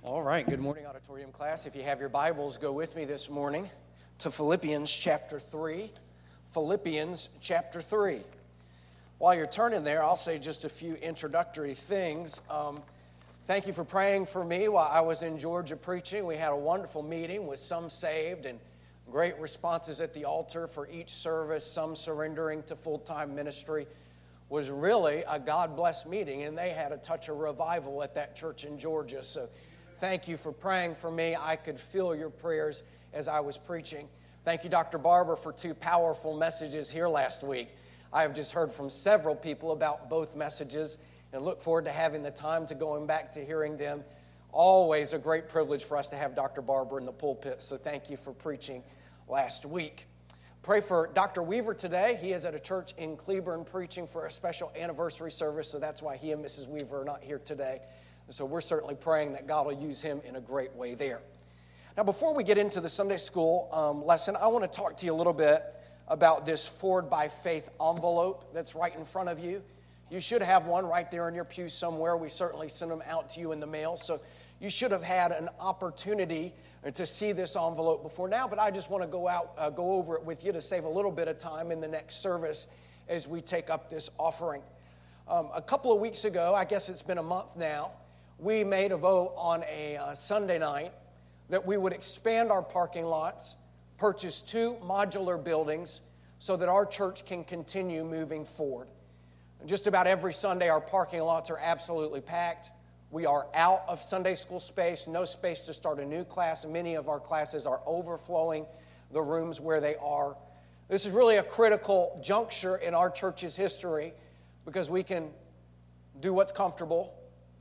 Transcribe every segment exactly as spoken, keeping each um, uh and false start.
All right, good morning, auditorium class. If you have your Bibles, go with me this morning to Philippians chapter three. Philippians chapter three. While you're turning there, I'll say just a few introductory things. Um, thank you for praying for me while I was in Georgia preaching. We had a wonderful meeting with some saved and great responses at the altar for each service, some surrendering to full-time ministry. Was really a God-blessed meeting, and they had a touch of revival at that church in Georgia. So thank you for praying for me. I could feel your prayers as I was preaching. Thank you, Doctor Barber, for two powerful messages here last week. I have just heard from several people about both messages and look forward to having the time to going back to hearing them. Always a great privilege for us to have Doctor Barber in the pulpit, so thank you for preaching last week. Pray for Doctor Weaver today. He is at a church in Cleburne preaching for a special anniversary service, so that's why he and Missus Weaver are not here today. And so we're certainly praying that God will use him in a great way there. Now, before we get into the Sunday school um, lesson, I want to talk to you a little bit about this Forward by Faith envelope that's right in front of you. You should have one right there in your pew somewhere. We certainly send them out to you in the mail, so you should have had an opportunity to see this envelope before now, but I just want to go out, uh, go over it with you to save a little bit of time in the next service as we take up this offering. Um, a couple of weeks ago, I guess it's been a month now, we made a vote on a uh, Sunday night that we would expand our parking lots, purchase two modular buildings so that our church can continue moving forward. And just about every Sunday, our parking lots are absolutely packed. We are out of Sunday school space, no space to start a new class. Many of our classes are overflowing the rooms where they are. This is really a critical juncture in our church's history because we can do what's comfortable,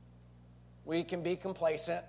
we can be complacent,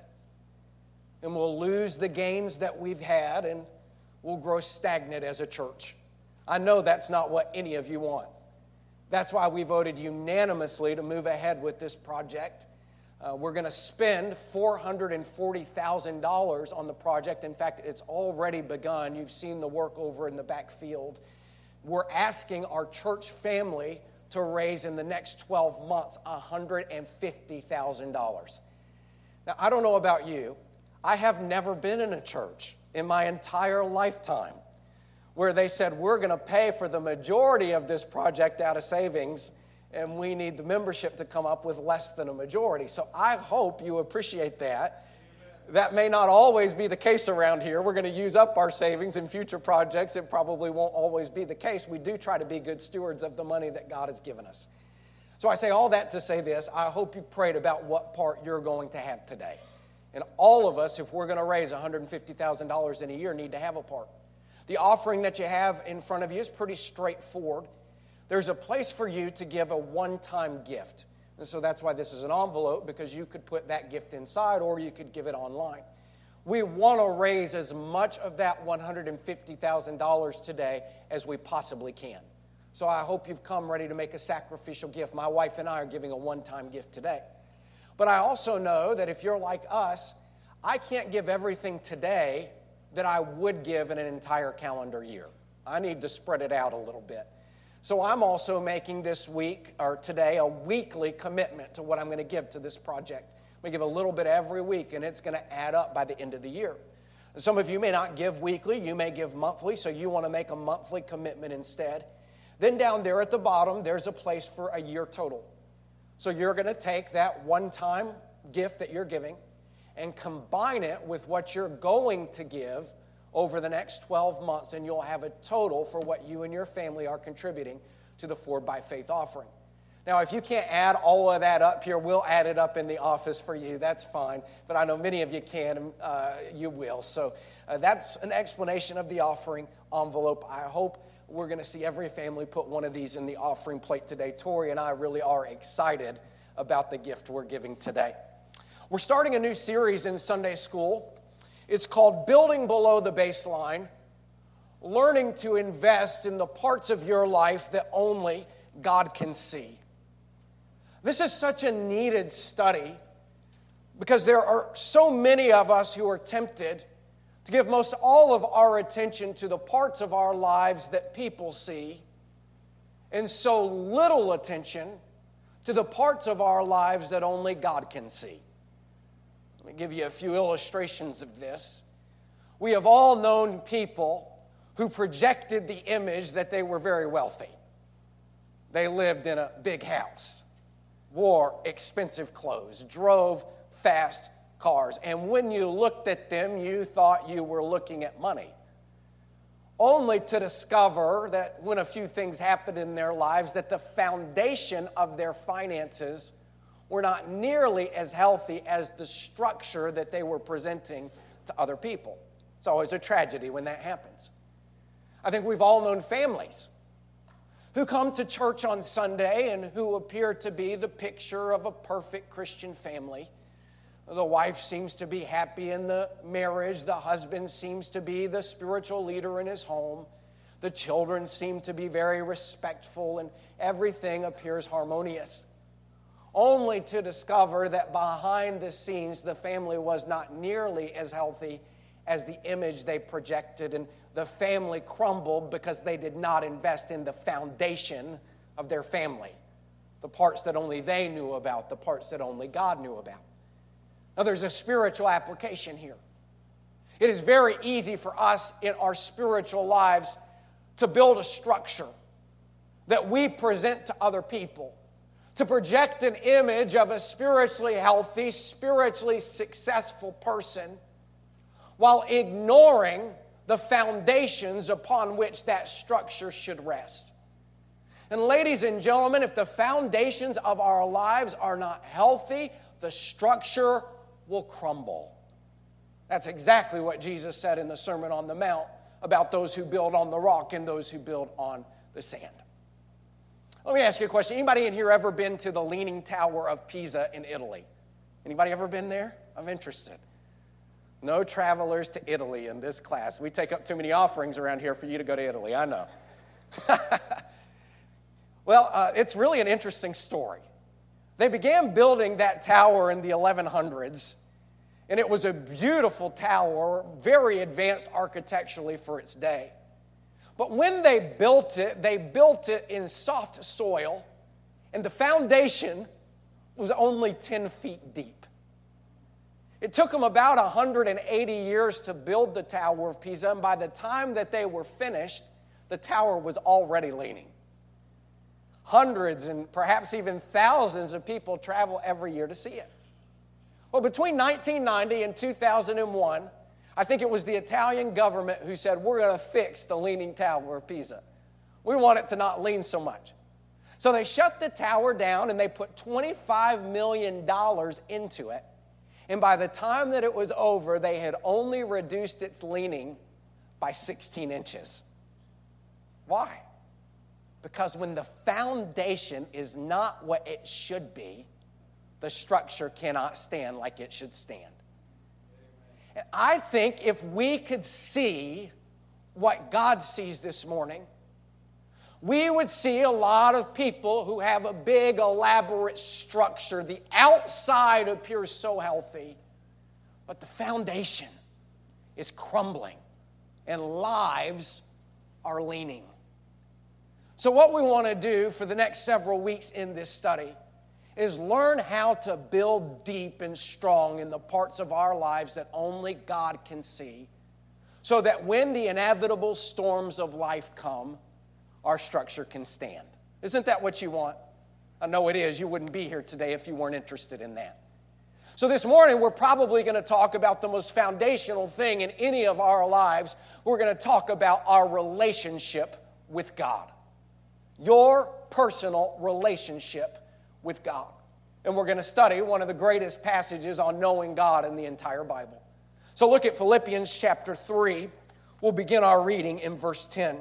and we'll lose the gains that we've had, and we'll grow stagnant as a church. I know that's not what any of you want. That's why we voted unanimously to move ahead with this project. Uh, we're going to spend four hundred forty thousand dollars on the project. In fact, it's already begun. You've seen the work over in the back field. We're asking our church family to raise in the next twelve months one hundred fifty thousand dollars. Now, I don't know about you. I have never been in a church in my entire lifetime where they said, we're going to pay for the majority of this project out of savings, and we need the membership to come up with less than a majority. So I hope you appreciate that. That may not always be the case around here. We're going to use up our savings in future projects. It probably won't always be the case. We do try to be good stewards of the money that God has given us. So I say all that to say this. I hope you prayed about what part you're going to have today. And all of us, if we're going to raise one hundred fifty thousand dollars in a year, need to have a part. The offering that you have in front of you is pretty straightforward. There's a place for you to give a one-time gift. And so that's why this is an envelope, because you could put that gift inside or you could give it online. We want to raise as much of that one hundred fifty thousand dollars today as we possibly can. So I hope you've come ready to make a sacrificial gift. My wife and I are giving a one-time gift today. But I also know that if you're like us, I can't give everything today that I would give in an entire calendar year. I need to spread it out a little bit. So I'm also making this week, or today, a weekly commitment to what I'm going to give to this project. I'm going to give a little bit every week, and it's going to add up by the end of the year. Some of you may not give weekly, you may give monthly, so you want to make a monthly commitment instead. Then down there at the bottom, there's a place for a year total. So you're going to take that one-time gift that you're giving and combine it with what you're going to give over the next twelve months, and you'll have a total for what you and your family are contributing to the Forward by Faith offering. Now, if you can't add all of that up here, we'll add it up in the office for you. That's fine. But I know many of you can, and uh, you will. So uh, that's an explanation of the offering envelope. I hope we're going to see every family put one of these in the offering plate today. Tori and I really are excited about the gift we're giving today. We're starting a new series in Sunday school. It's called Building Below the Baseline, learning to invest in the parts of your life that only God can see. This is such a needed study because there are so many of us who are tempted to give most all of our attention to the parts of our lives that people see and so little attention to the parts of our lives that only God can see. Let me give you a few illustrations of this. We have all known people who projected the image that they were very wealthy. They lived in a big house, wore expensive clothes, drove fast cars, and when you looked at them, you thought you were looking at money, only to discover that when a few things happened in their lives, that the foundation of their finances were not nearly as healthy as the structure that they were presenting to other people. It's always a tragedy when that happens. I think we've all known families who come to church on Sunday and who appear to be the picture of a perfect Christian family. The wife seems to be happy in the marriage. The husband seems to be the spiritual leader in his home. The children seem to be very respectful, and everything appears harmonious. Only to discover that behind the scenes, the family was not nearly as healthy as the image they projected, and the family crumbled because they did not invest in the foundation of their family, the parts that only they knew about, the parts that only God knew about. Now, there's a spiritual application here. It is very easy for us in our spiritual lives to build a structure that we present to other people, to project an image of a spiritually healthy, spiritually successful person, while ignoring the foundations upon which that structure should rest. And ladies and gentlemen, if the foundations of our lives are not healthy, the structure will crumble. That's exactly what Jesus said in the Sermon on the Mount about those who build on the rock and those who build on the sand. Let me ask you a question. Anybody in here ever been to the Leaning Tower of Pisa in Italy? Anybody ever been there? I'm interested. No travelers to Italy in this class. We take up too many offerings around here for you to go to Italy, I know. Well, uh, it's really an interesting story. They began building that tower in the eleven hundreds, and it was a beautiful tower, very advanced architecturally for its day. But when they built it, they built it in soft soil, and the foundation was only ten feet deep. It took them about one hundred eighty years to build the Tower of Pisa, and by the time that they were finished, the tower was already leaning. Hundreds and perhaps even thousands of people travel every year to see it. Well, between nineteen ninety and two thousand one, I think it was the Italian government who said, we're going to fix the Leaning Tower of Pisa. We want it to not lean so much. So they shut the tower down and they put twenty-five million dollars into it. And by the time that it was over, they had only reduced its leaning by sixteen inches. Why? Because when the foundation is not what it should be, the structure cannot stand like it should stand. And I think if we could see what God sees this morning, we would see a lot of people who have a big, elaborate structure. The outside appears so healthy, but the foundation is crumbling, and lives are leaning. So what we want to do for the next several weeks in this study is learn how to build deep and strong in the parts of our lives that only God can see, so that when the inevitable storms of life come, our structure can stand. Isn't that what you want? I know it is. You wouldn't be here today if you weren't interested in that. So this morning, we're probably going to talk about the most foundational thing in any of our lives. We're going to talk about our relationship with God. Your personal relationship with God. And we're going to study one of the greatest passages on knowing God in the entire Bible. So look at Philippians chapter three. We'll begin our reading in verse ten.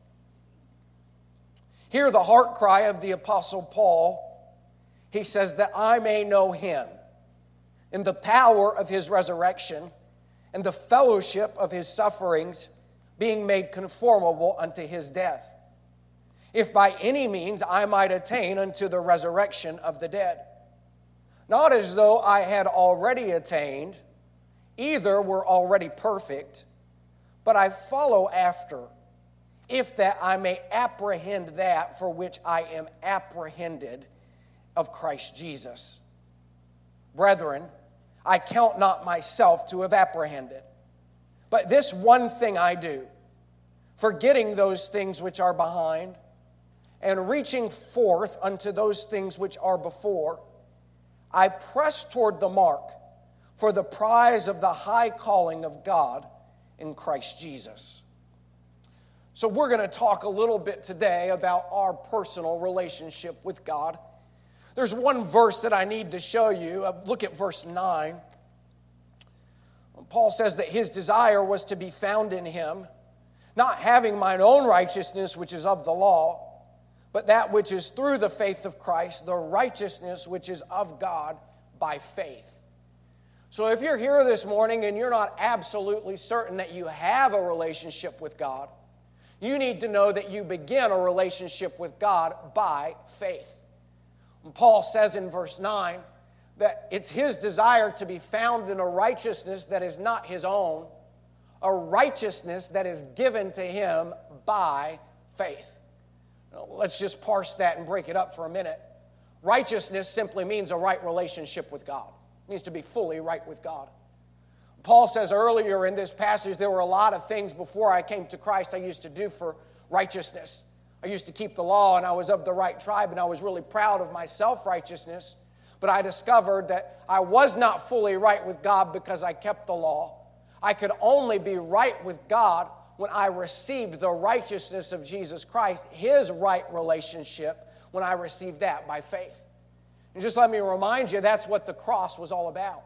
Hear the heart cry of the Apostle Paul. He says, that I may know him in the power of his resurrection and the fellowship of his sufferings, being made conformable unto his death, if by any means I might attain unto the resurrection of the dead. Not as though I had already attained, either were already perfect, but I follow after, if that I may apprehend that for which I am apprehended of Christ Jesus. Brethren, I count not myself to have apprehended. But this one thing I do, forgetting those things which are behind, and reaching forth unto those things which are before, I press toward the mark for the prize of the high calling of God in Christ Jesus. So we're going to talk a little bit today about our personal relationship with God. There's one verse that I need to show you. Look at verse nine. Paul says that his desire was to be found in him, not having mine own righteousness, which is of the law, but that which is through the faith of Christ, the righteousness which is of God by faith. So if you're here this morning and you're not absolutely certain that you have a relationship with God, you need to know that you begin a relationship with God by faith. And Paul says in verse nine that it's his desire to be found in a righteousness that is not his own, a righteousness that is given to him by faith. Now, let's just parse that and break it up for a minute. Righteousness simply means a right relationship with God. It means to be fully right with God. Paul says earlier in this passage, there were a lot of things before I came to Christ I used to do for righteousness. I used to keep the law, and I was of the right tribe, and I was really proud of my self-righteousness. But I discovered that I was not fully right with God because I kept the law. I could only be right with God when I received the righteousness of Jesus Christ, his right relationship, when I received that by faith. And just let me remind you, that's what the cross was all about.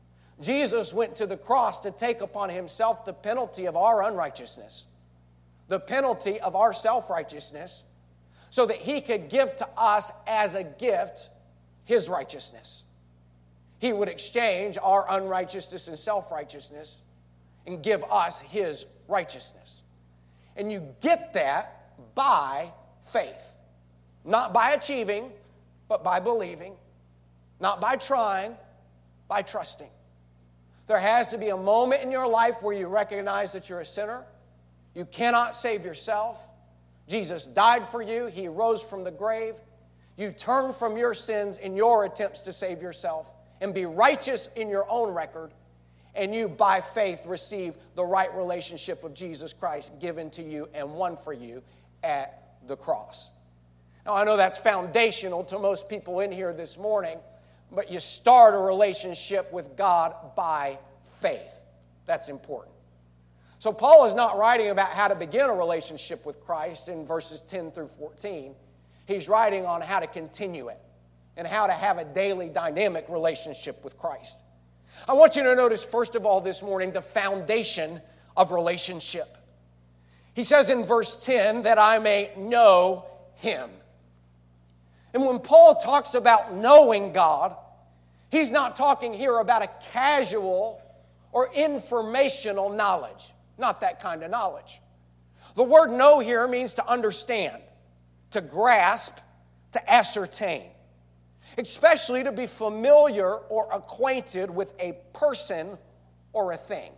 Jesus went to the cross to take upon himself the penalty of our unrighteousness, the penalty of our self-righteousness, so that he could give to us as a gift his righteousness. He would exchange our unrighteousness and self-righteousness and give us his righteousness. And you get that by faith. Not by achieving, but by believing. Not by trying, by trusting. There has to be a moment in your life where you recognize that you're a sinner. You cannot save yourself. Jesus died for you. He rose from the grave. You turn from your sins in your attempts to save yourself and be righteous in your own record, and you, by faith, receive the right relationship of Jesus Christ given to you and won for you at the cross. Now, I know that's foundational to most people in here this morning, but you start a relationship with God by faith. That's important. So Paul is not writing about how to begin a relationship with Christ in verses ten through fourteen. He's writing on how to continue it and how to have a daily dynamic relationship with Christ. I want you to notice, first of all, this morning, the foundation of relationship. He says in verse ten that I may know him. And when Paul talks about knowing God, he's not talking here about a casual or informational knowledge. Not that kind of knowledge. The word know here means to understand, to grasp, to ascertain. Especially to be familiar or acquainted with a person or a thing.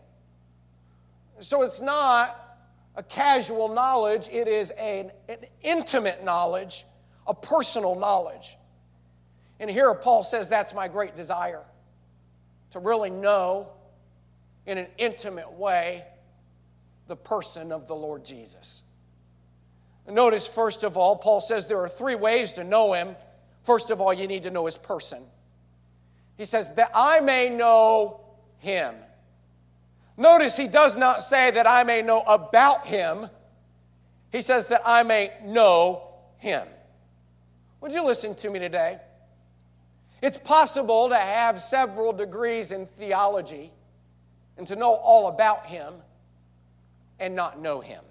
So it's not a casual knowledge, it is an, an intimate knowledge, a personal knowledge. And here Paul says that's my great desire, to really know in an intimate way the person of the Lord Jesus. Notice, first of all, Paul says there are three ways to know him. First of all, you need to know his person. He says, that I may know him. Notice he does not say that I may know about him. He says that I may know him. Would you listen to me today? It's possible to have several degrees in theology and to know all about him and not know him.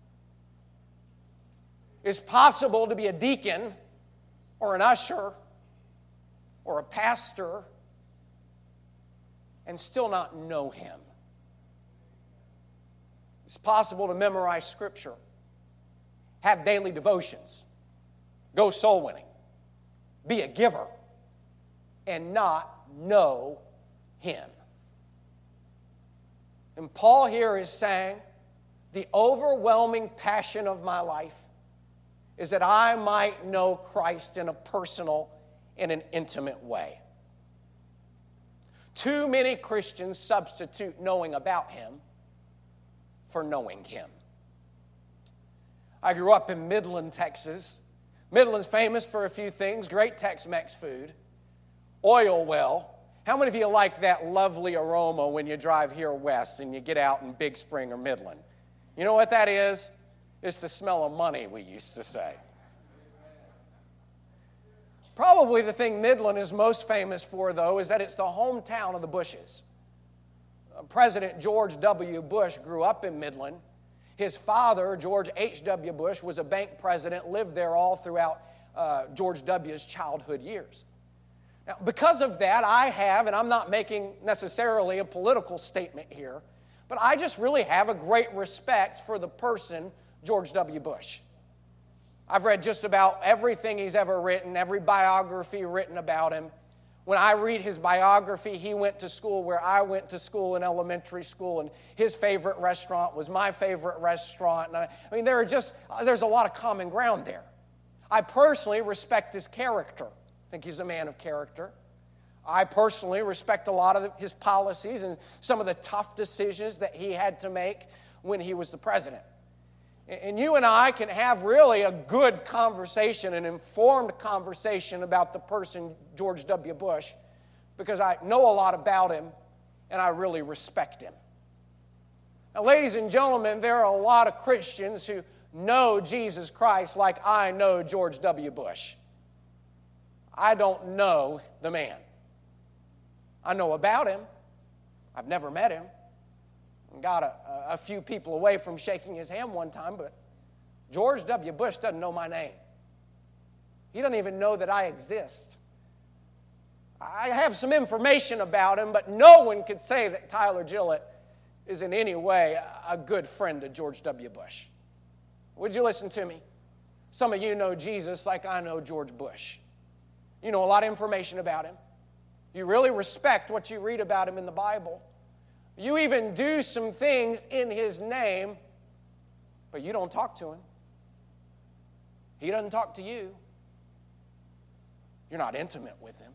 It's possible to be a deacon or an usher or a pastor and still not know him. It's possible to memorize Scripture, have daily devotions, go soul winning, be a giver, and not know him. And Paul here is saying, the overwhelming passion of my life is that I might know Christ in a personal, in an intimate way. Too many Christians substitute knowing about Him for knowing Him. I grew up in Midland, Texas. Midland's famous for a few things: great Tex-Mex food, oil well. How many of you like that lovely aroma when you drive here west and you get out in Big Spring or Midland? You know what that is? It's the smell of money, we used to say. Probably the thing Midland is most famous for, though, is that it's the hometown of the Bushes. President George W. Bush grew up in Midland. His father, George H W. Bush, was a bank president, lived there all throughout uh, George W.'s childhood years. Now, because of that, I have, and I'm not making necessarily a political statement here, but I just really have a great respect for the person George W. Bush. I've read just about everything he's ever written, every biography written about him. When I read his biography, he went to school where I went to school in elementary school, and his favorite restaurant was my favorite restaurant. And I, I mean, there are just, there's a lot of common ground there. I personally respect his character. I think he's a man of character. I personally respect a lot of his policies and some of the tough decisions that he had to make when he was the president. And you and I can have really a good conversation, an informed conversation about the person George W. Bush, because I know a lot about him and I really respect him. Now, ladies and gentlemen, there are a lot of Christians who know Jesus Christ like I know George W. Bush. I don't know the man. I know about him. I've never met him. Got a, a few people away from shaking his hand one time, but George W. Bush doesn't know my name. He doesn't even know that I exist. I have some information about him, but no one could say that Tyler Gillett is in any way a good friend of George W. Bush. Would you listen to me? Some of you know Jesus like I know George Bush. You know a lot of information about him. You really respect what you read about him in the Bible. You even do some things in his name, but you don't talk to him. He doesn't talk to you. You're not intimate with him.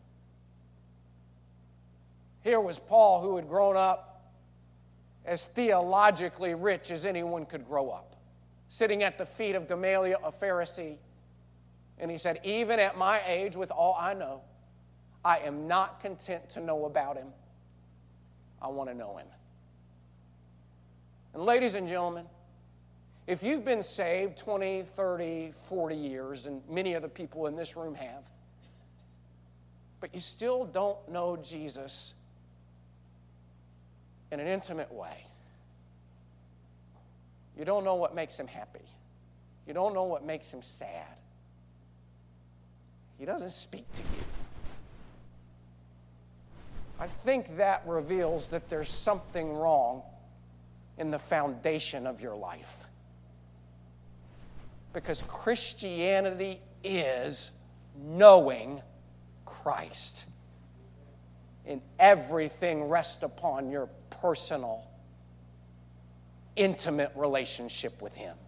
Here was Paul, who had grown up as theologically rich as anyone could grow up, sitting at the feet of Gamaliel, a Pharisee, and he said, even at my age, with all I know, I am not content to know about him. I want to know him. And ladies and gentlemen, if you've been saved twenty, thirty, forty years, and many of the people in this room have, but you still don't know Jesus in an intimate way, you don't know what makes him happy, you don't know what makes him sad, he doesn't speak to you, I think that reveals that there's something wrong in the foundation of your life. Because Christianity is knowing Christ. And everything rests upon your personal, intimate relationship with him.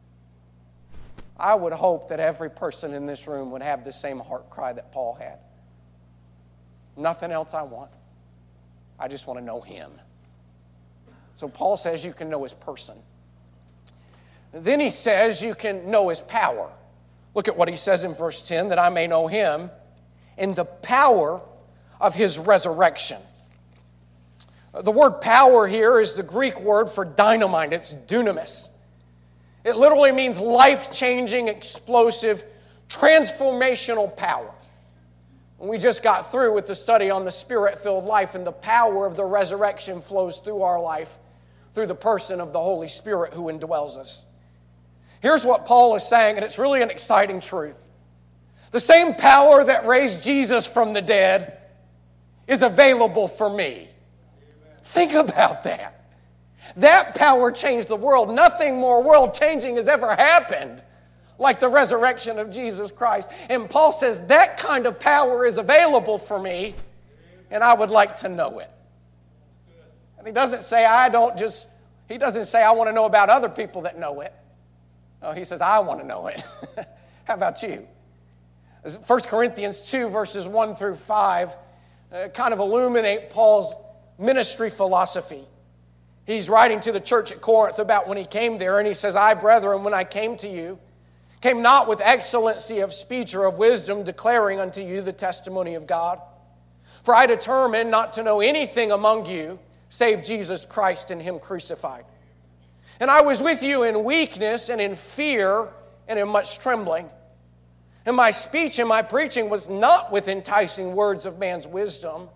I would hope that every person in this room would have the same heart cry that Paul had. Nothing else I want. I just want to know him. So Paul says you can know his person. Then he says you can know his power. Look at what he says in verse ten, that I may know him in the power of his resurrection. The word power here is the Greek word for dynamite. It's dunamis. It literally means life-changing, explosive, transformational power. We just got through with the study on the Spirit-filled life, and the power of the resurrection flows through our life through the person of the Holy Spirit who indwells us. Here's what Paul is saying, and it's really an exciting truth. The same power that raised Jesus from the dead is available for me. Amen. Think about that. That power changed the world. Nothing more world-changing has ever happened like the resurrection of Jesus Christ. And Paul says that kind of power is available for me, and I would like to know it. And he doesn't say I don't just, he doesn't say I want to know about other people that know it. No, he says I want to know it. How about you? First Corinthians two, verses one through five, uh, kind of illuminate Paul's ministry philosophy. He's writing to the church at Corinth about when he came there, and he says, I, brethren, when I came to you, came not with excellency of speech or of wisdom, declaring unto you the testimony of God. For I determined not to know anything among you, save Jesus Christ and Him crucified. And I was with you in weakness and in fear and in much trembling. And my speech and my preaching was not with enticing words of man's wisdom,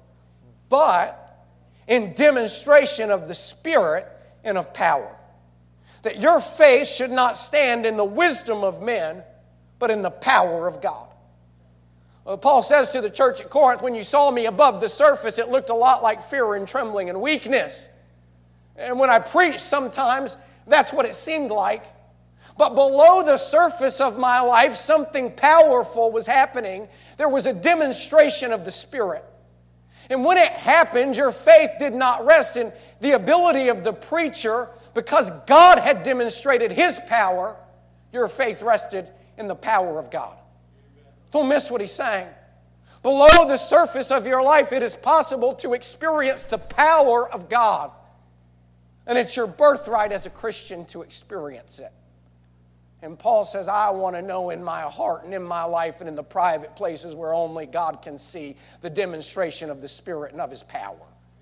but in demonstration of the Spirit and of power. That your faith should not stand in the wisdom of men, but in the power of God. Well, Paul says to the church at Corinth, when you saw me above the surface, it looked a lot like fear and trembling and weakness. And when I preached, sometimes that's what it seemed like. But below the surface of my life, something powerful was happening. There was a demonstration of the Spirit. And when it happened, your faith did not rest in the ability of the preacher. Because God had demonstrated His power, your faith rested in the power of God. Don't miss what he's saying. Below the surface of your life, it is possible to experience the power of God. And it's your birthright as a Christian to experience it. And Paul says, I want to know in my heart and in my life and in the private places where only God can see the demonstration of the Spirit and of His power.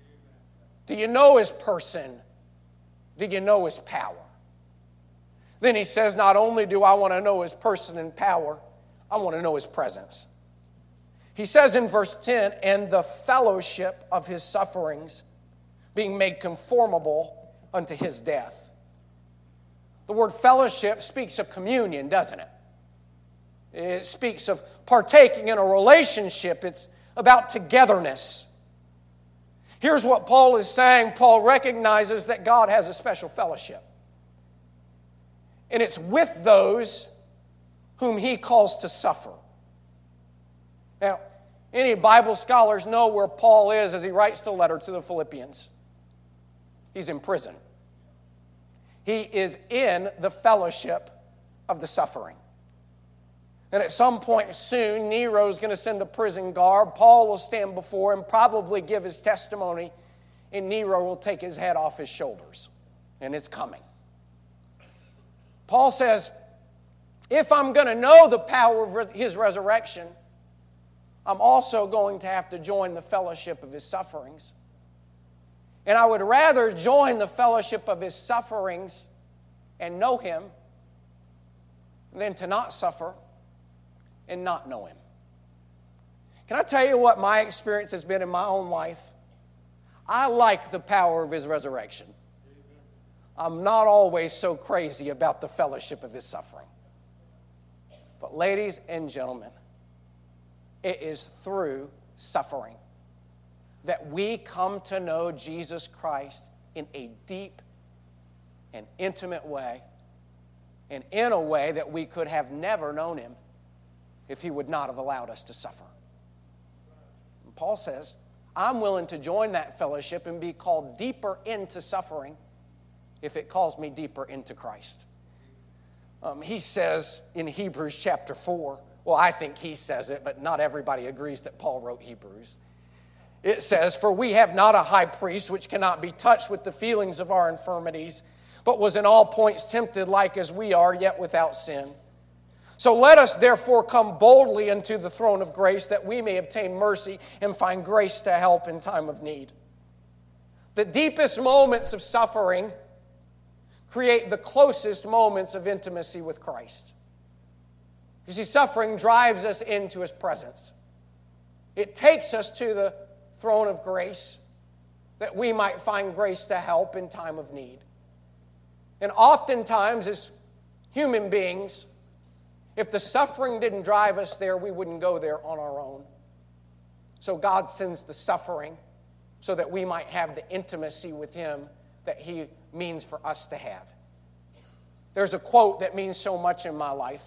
Do you know His person? Do you know His power? Then he says, not only do I want to know His person and power, I want to know His presence. He says in verse ten, and the fellowship of His sufferings, being made conformable unto His death. The word fellowship speaks of communion, doesn't it? It speaks of partaking in a relationship. It's about togetherness. Here's what Paul is saying. Paul recognizes that God has a special fellowship. And it's with those whom He calls to suffer. Now, any Bible scholars know where Paul is as he writes the letter to the Philippians. He's in prison. He is in the fellowship of the suffering. And at some point soon, Nero's going to send a prison guard. Paul will stand before him, probably give his testimony, and Nero will take his head off his shoulders. And it's coming. Paul says, if I'm going to know the power of His resurrection, I'm also going to have to join the fellowship of His sufferings. And I would rather join the fellowship of His sufferings and know Him than to not suffer and not know Him. Can I tell you what my experience has been in my own life? I like the power of His resurrection. I'm not always so crazy about the fellowship of His suffering. But ladies and gentlemen, it is through suffering that we come to know Jesus Christ in a deep and intimate way, and in a way that we could have never known Him if He would not have allowed us to suffer. And Paul says, I'm willing to join that fellowship and be called deeper into suffering if it calls me deeper into Christ. Um, he says in Hebrews chapter four, well, I think he says it, but not everybody agrees that Paul wrote Hebrews. It says, for we have not a high priest which cannot be touched with the feelings of our infirmities, but was in all points tempted like as we are, yet without sin. So let us therefore come boldly unto the throne of grace, that we may obtain mercy and find grace to help in time of need. The deepest moments of suffering create the closest moments of intimacy with Christ. You see, suffering drives us into His presence. It takes us to the throne of grace that we might find grace to help in time of need. And oftentimes, as human beings, if the suffering didn't drive us there, we wouldn't go there on our own. So God sends the suffering so that we might have the intimacy with Him that He means for us to have. There's a quote that means so much in my life.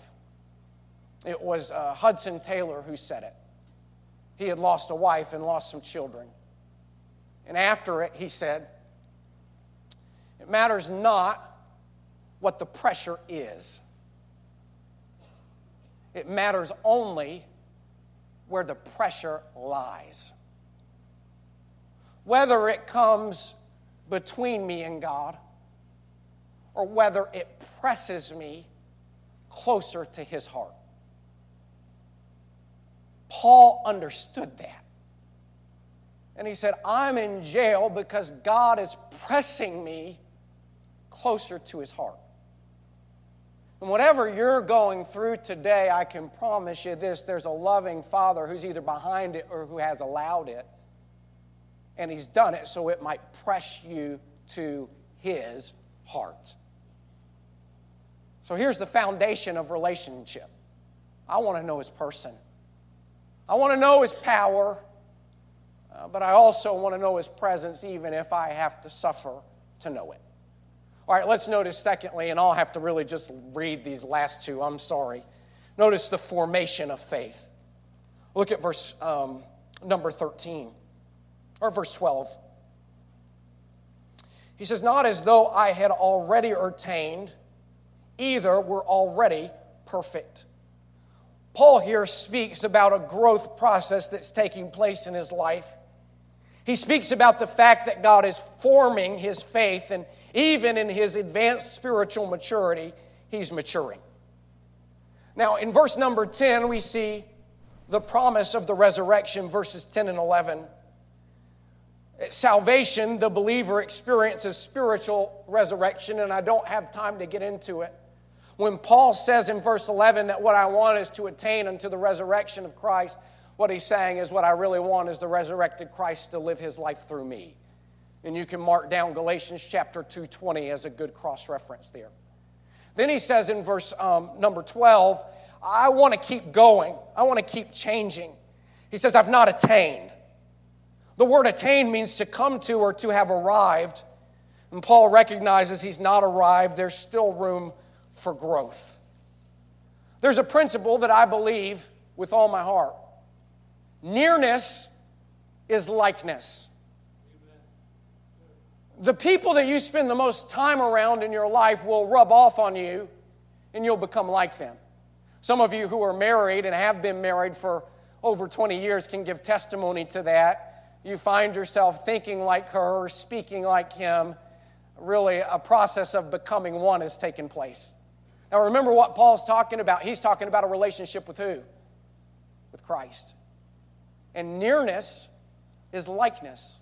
It was uh, Hudson Taylor who said it. He had lost a wife and lost some children. And after it, he said, it matters not what the pressure is. It matters only where the pressure lies. whether it comes between me and God or whether it presses me closer to His heart. Paul understood that. And he said, I'm in jail because God is pressing me closer to His heart. And whatever you're going through today, I can promise you this, there's a loving Father who's either behind it or who has allowed it. And He's done it so it might press you to His heart. So here's the foundation of relationship. I want to know His person. I want to know His power. Uh, but I also want to know His presence even if I have to suffer to know it. All right, let's notice secondly, and I'll have to really just read these last two, I'm sorry. Notice the formation of faith. Look at verse um, number thirteen, or verse twelve. He says, not as though I had already attained, either were already perfect. Paul here speaks about a growth process that's taking place in his life. He speaks about the fact that God is forming his faith, and even in his advanced spiritual maturity, he's maturing. Now, in verse number ten, we see the promise of the resurrection, verses ten and eleven. At salvation, the believer experiences spiritual resurrection, and I don't have time to get into it. When Paul says in verse eleven that what I want is to attain unto the resurrection of Christ, what he's saying is what I really want is the resurrected Christ to live His life through me. And you can mark down Galatians chapter two twenty as a good cross-reference there. Then he says in verse um, number twelve, I want to keep going. I want to keep changing. He says, I've not attained. The word attain means to come to or to have arrived. And Paul recognizes he's not arrived. There's still room for growth. There's a principle that I believe with all my heart. Nearness is likeness. The people that you spend the most time around in your life will rub off on you, and you'll become like them. Some of you who are married and have been married for over twenty years can give testimony to that. You find yourself thinking like her or speaking like him. Really, a process of becoming one has taken place. Now remember what Paul's talking about. He's talking about a relationship with who? With Christ. And nearness is likeness.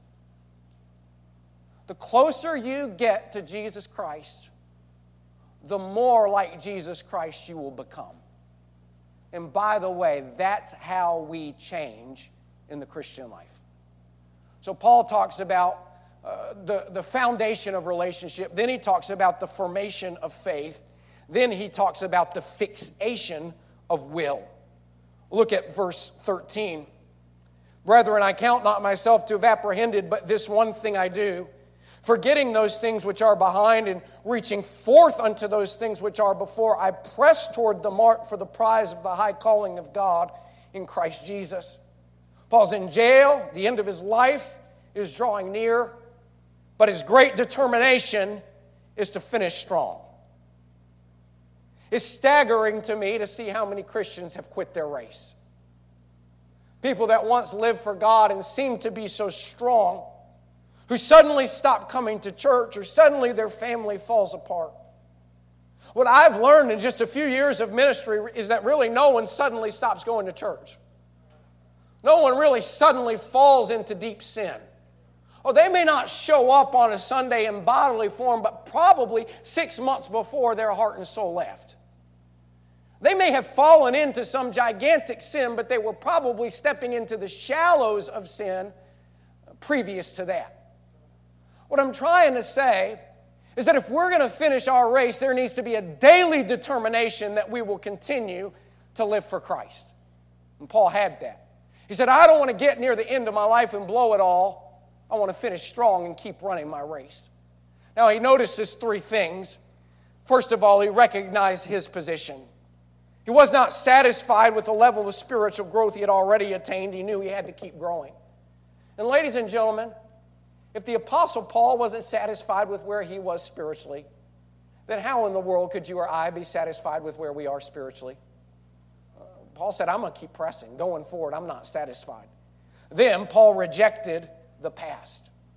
The closer you get to Jesus Christ, the more like Jesus Christ you will become. And by the way, that's how we change in the Christian life. So Paul talks about uh, the, the foundation of relationship. Then he talks about the formation of faith. Then he talks about the fixation of will. Look at verse thirteen. Brethren, I count not myself to have apprehended, but this one thing I do, forgetting those things which are behind and reaching forth unto those things which are before, I press toward the mark for the prize of the high calling of God in Christ Jesus. Paul's in jail. The end of his life is drawing near, but his great determination is to finish strong. It's staggering to me to see how many Christians have quit their race. People that once lived for God and seemed to be so strong, who suddenly stop coming to church or suddenly their family falls apart. What I've learned in just a few years of ministry is that really no one suddenly stops going to church. No one really suddenly falls into deep sin. Or they may not show up on a Sunday in bodily form, but probably six months before their heart and soul left. They may have fallen into some gigantic sin, but they were probably stepping into the shallows of sin previous to that. What I'm trying to say is that if we're going to finish our race, there needs to be a daily determination that we will continue to live for Christ. And Paul had that. He said, I don't want to get near the end of my life and blow it all. I want to finish strong and keep running my race. Now, he notices three things. First of all, he recognized his position. He was not satisfied with the level of spiritual growth he had already attained. He knew he had to keep growing. And ladies and gentlemen, if the Apostle Paul wasn't satisfied with where he was spiritually, then how in the world could you or I be satisfied with where we are spiritually? Uh, Paul said, I'm going to keep pressing. Going forward, I'm not satisfied. Then Paul rejected the past.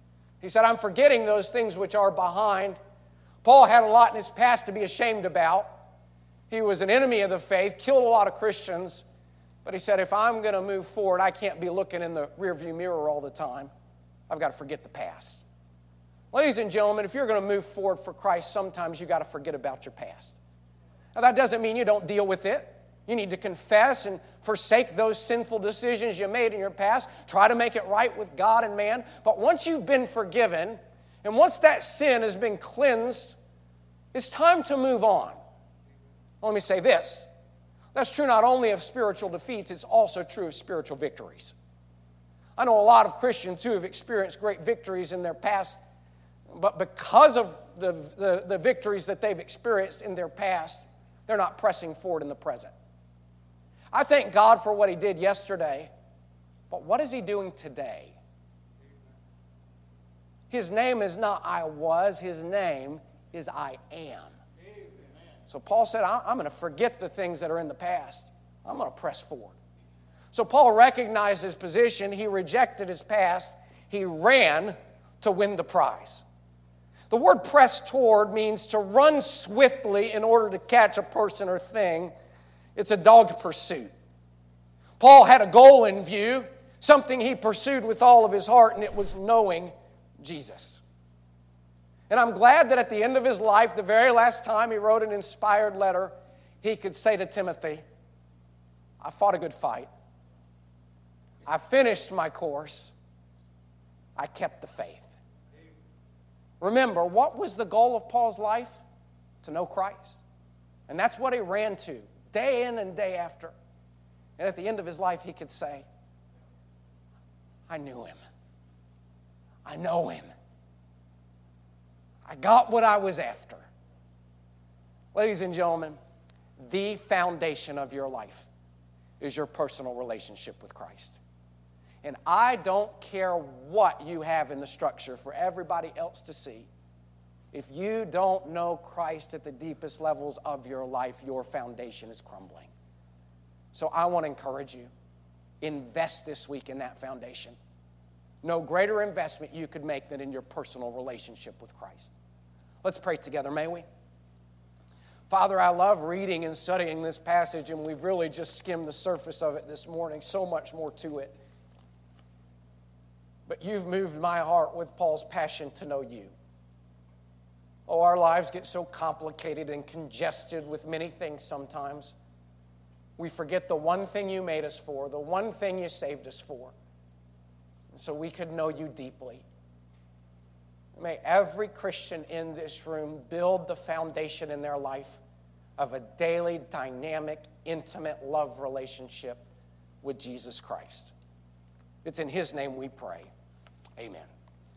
He said, I'm forgetting those things which are behind. Paul had a lot in his past to be ashamed about. He was an enemy of the faith, killed a lot of Christians. But he said, if I'm going to move forward, I can't be looking in the rearview mirror all the time. I've got to forget the past. Ladies and gentlemen, if you're going to move forward for Christ, sometimes you've got to forget about your past. Now, that doesn't mean you don't deal with it. You need to confess and forsake those sinful decisions you made in your past. Try to make it right with God and man. But once you've been forgiven, and once that sin has been cleansed, it's time to move on. Let me say this. That's true not only of spiritual defeats, it's also true of spiritual victories. I know a lot of Christians who have experienced great victories in their past, but because of the, the, the victories that they've experienced in their past, they're not pressing forward in the present. I thank God for what He did yesterday, but what is He doing today? His name is not I was, His name is I am. So Paul said, I'm going to forget the things that are in the past. I'm going to press forward. So Paul recognized his position. He rejected his past. He ran to win the prize. The word press toward means to run swiftly in order to catch a person or thing. It's a dogged pursuit. Paul had a goal in view, something he pursued with all of his heart, and it was knowing Jesus. And I'm glad that at the end of his life, the very last time he wrote an inspired letter, he could say to Timothy, I fought a good fight. I finished my course. I kept the faith. Remember, what was the goal of Paul's life? To know Christ. And that's what he ran to, day in and day after. And at the end of his life, he could say, I knew Him. I know Him. I got what I was after. Ladies and gentlemen, the foundation of your life is your personal relationship with Christ. And I don't care what you have in the structure for everybody else to see. If you don't know Christ at the deepest levels of your life, your foundation is crumbling. So I want to encourage you, invest this week in that foundation. No greater investment you could make than in your personal relationship with Christ. Let's pray together, may we? Father, I love reading and studying this passage, and we've really just skimmed the surface of it this morning. So much more to it. But you've moved my heart with Paul's passion to know you. Oh, our lives get so complicated and congested with many things sometimes. We forget the one thing you made us for, the one thing you saved us for. And so we could know you deeply. May every Christian in this room build the foundation in their life of a daily, dynamic, intimate love relationship with Jesus Christ. It's in His name we pray. Amen.